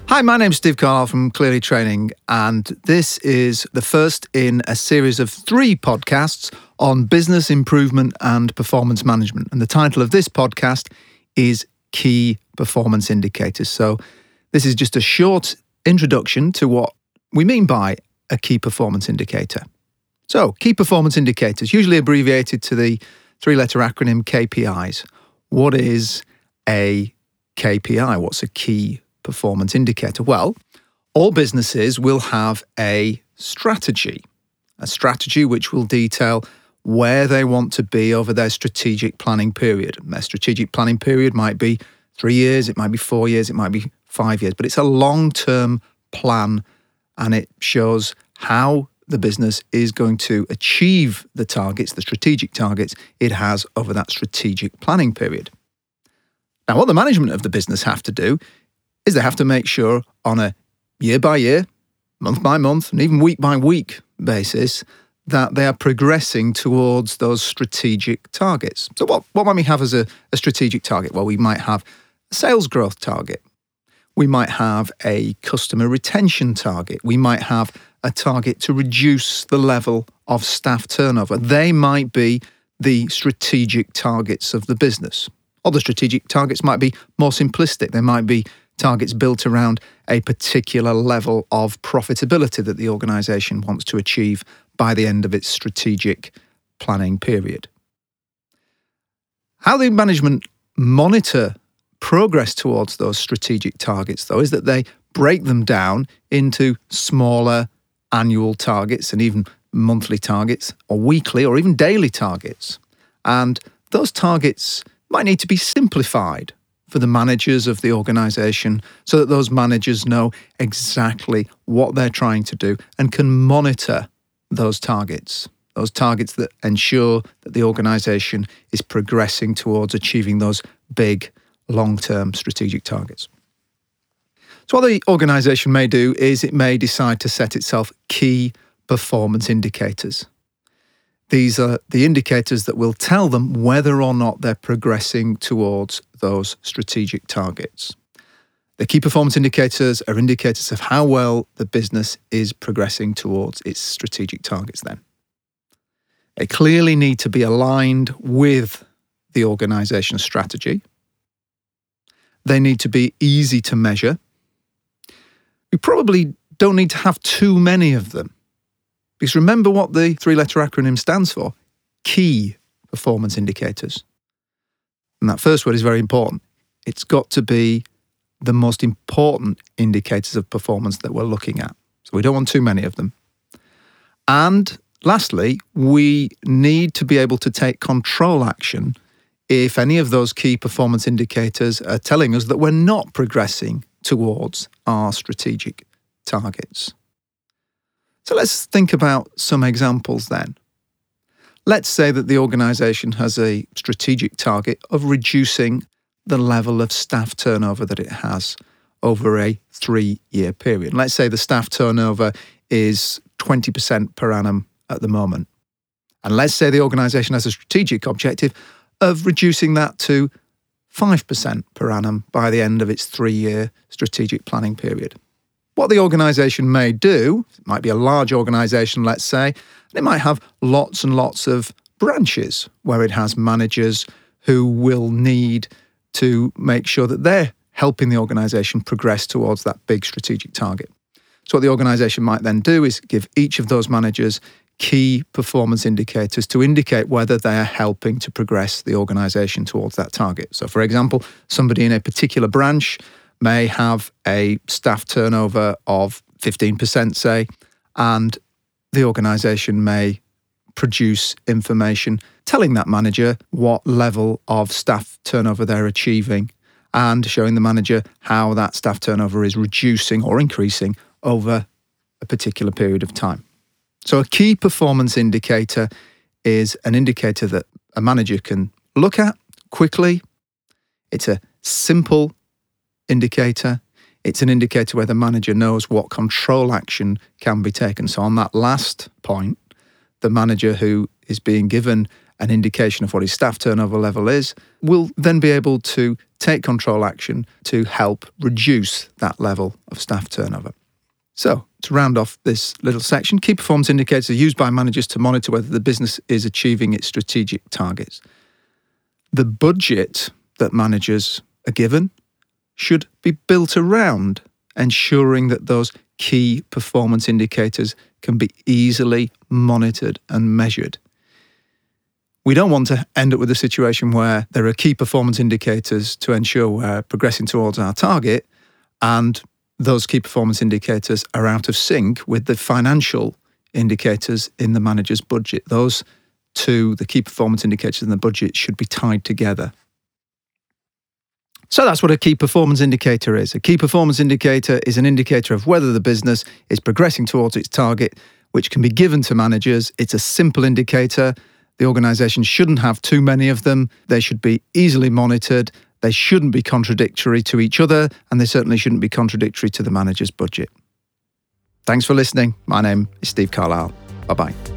Hi, my name's Steve Carlisle from Clearly Training, and this is the first in a series of 3 podcasts on business improvement and performance management. And the title of this podcast is Key Performance Indicators. So this is just a short introduction to what we mean by a key performance indicator. So key performance indicators, usually abbreviated to the 3-letter acronym KPIs. What is a KPI? What's a key performance indicator? Well, all businesses will have a strategy which will detail where they want to be over their strategic planning period. And their strategic planning period might be 3 years, it might be 4 years, it might be 5 years, but it's a long-term plan and it shows how the business is going to achieve the targets, the strategic targets it has over that strategic planning period. Now, what the management of the business have to do is they have to make sure on a year-by-year, month-by-month, and even week-by-week basis that they are progressing towards those strategic targets. So what might we have as a strategic target? Well, we might have a sales growth target. We might have a customer retention target. We might have a target to reduce the level of staff turnover. They might be the strategic targets of the business. Other strategic targets might be more simplistic. They might be targets built around a particular level of profitability that the organisation wants to achieve by the end of its strategic planning period. How the management monitor progress towards those strategic targets, though, is that they break them down into smaller annual targets and even monthly targets or weekly or even daily targets. And those targets might need to be simplified for the managers of the organisation so that those managers know exactly what they're trying to do and can monitor those targets that ensure that the organisation is progressing towards achieving those big long-term strategic targets. So what the organisation may do is it may decide to set itself key performance indicators. These are the indicators that will tell them whether or not they're progressing towards those strategic targets. The key performance indicators are indicators of how well the business is progressing towards its strategic targets then. They clearly need to be aligned with the organisation's strategy. They need to be easy to measure. We probably don't need to have too many of them. Because remember what the 3-letter acronym stands for, key performance indicators. And that first word is very important. It's got to be the most important indicators of performance that we're looking at. So we don't want too many of them. And lastly, we need to be able to take control action if any of those key performance indicators are telling us that we're not progressing towards our strategic targets. So let's think about some examples then. Let's say that the organisation has a strategic target of reducing the level of staff turnover that it has over a 3-year period. Let's say the staff turnover is 20% per annum at the moment. And let's say the organisation has a strategic objective of reducing that to 5% per annum by the end of its 3-year strategic planning period. What the organisation may do, it might be a large organisation, let's say, and it might have lots and lots of branches where it has managers who will need to make sure that they're helping the organisation progress towards that big strategic target. So what the organisation might then do is give each of those managers key performance indicators to indicate whether they are helping to progress the organisation towards that target. So for example, somebody in a particular branch may have a staff turnover of 15%, say, and the organisation may produce information telling that manager what level of staff turnover they're achieving and showing the manager how that staff turnover is reducing or increasing over a particular period of time. So a key performance indicator is an indicator that a manager can look at quickly. It's a simple indicator. It's an indicator where the manager knows what control action can be taken. So on that last point, the manager who is being given an indication of what his staff turnover level is, will then be able to take control action to help reduce that level of staff turnover. So, to round off this little section, key performance indicators are used by managers to monitor whether the business is achieving its strategic targets. The budget that managers are given should be built around ensuring that those key performance indicators can be easily monitored and measured. We don't want to end up with a situation where there are key performance indicators to ensure we're progressing towards our target, and those key performance indicators are out of sync with the financial indicators in the manager's budget. Those two, the key performance indicators and the budget, should be tied together. So that's what a key performance indicator is. A key performance indicator is an indicator of whether the business is progressing towards its target, which can be given to managers. It's a simple indicator. The organisation shouldn't have too many of them. They should be easily monitored. They shouldn't be contradictory to each other, and they certainly shouldn't be contradictory to the manager's budget. Thanks for listening. My name is Steve Carlisle. Bye-bye.